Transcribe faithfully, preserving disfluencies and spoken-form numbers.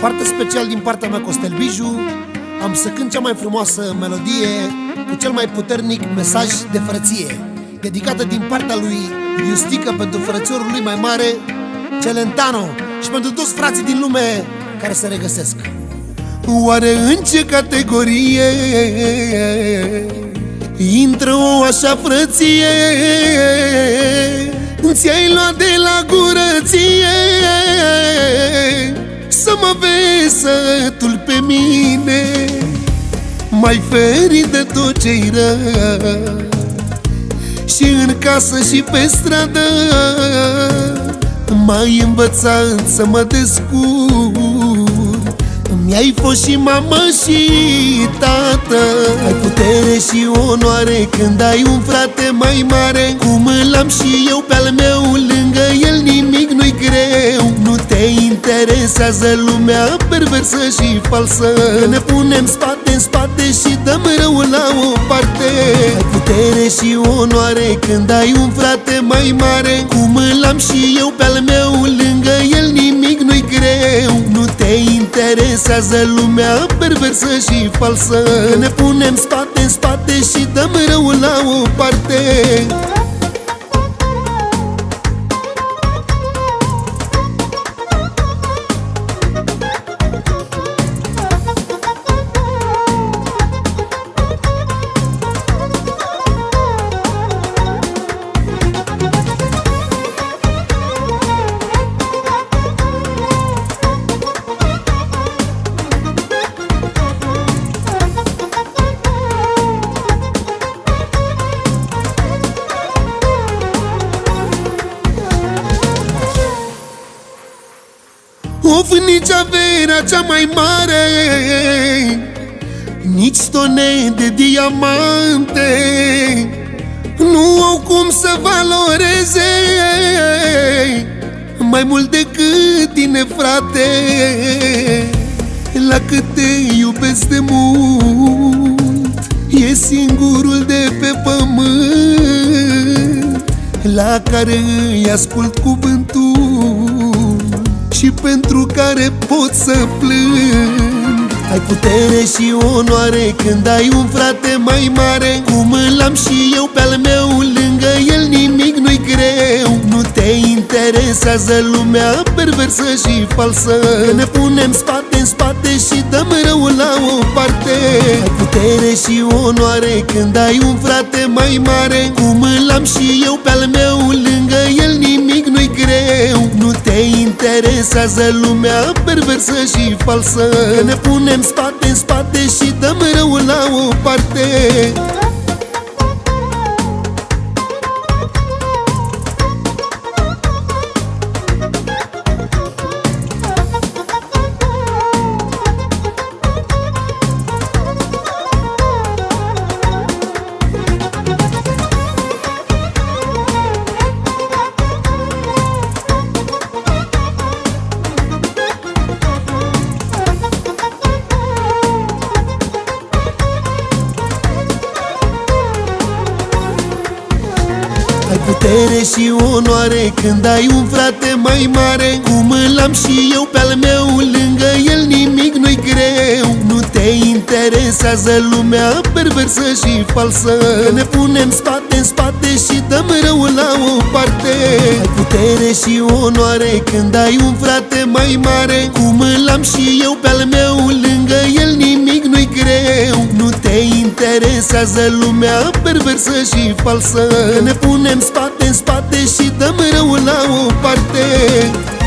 Foarte special din partea mea, Costel Biju. Am să cânt cea mai frumoasă melodie cu cel mai puternic mesaj de frăție, dedicată din partea lui Iustică pentru frățiorul lui mai mare, Celentano, și pentru toți frații din lume care se regăsesc. Oare în ce categorie intră o așa frăție? Ți-ai luat de la gură ție să mă vezi sătul pe mine, mai ferit de tot ce-i rău, și în casă și pe stradă m-ai învățat să mă descurc. Mi-ai fost și mamă și tată, ai putere și onoare când ai un frate mai mare, cum îl am și eu pe-al meu, lângă el nimic nu-i greu. Nu te interesează lumea perversă și falsă, că ne punem spate în spate și dăm răul la o parte. Ai putere și onoare când ai un frate mai mare, cum îl am și eu pe-al meu, lângă el nimic nu-i greu. Nu te interesează lumea perversă și falsă, că ne punem spate în spate și dăm răul la o parte. Of, nici averea cea mai mare, nici tone de diamante nu au cum să valoreze mai mult decât tine, frate. La cât te iubesc de mult, e singurul de pe pământ la care îi ascult cuvântul și pentru care pot să plâng. Ai putere și onoare când ai un frate mai mare, cum îl am și eu pe-al meu, lângă el nimic nu-i greu. Nu te interesează lumea perversă și falsă, că ne punem spate în spate și dăm răul la o parte. Ai putere și onoare când ai un frate mai mare, cum îl am și eu pe-al meu, lângă el nimic nu-i greu. Nu te interesează lumea perversă și falsă, că ne punem spate în spate și dăm răul la o parte. Ai putere și onoare când ai un frate mai mare, cum îl am și eu pe-al meu, lângă el nimic nu-i greu. Nu te interesează lumea perversă și falsă, că ne punem spate în spate și dăm răul la o parte. Ai putere și onoare când ai un frate mai mare, cum îl am și eu pe-al meu, lângă el nimic nu-i greu. Nu te interesează lumea perversă și falsă, că ne punem spate în spate și dăm răul la o parte.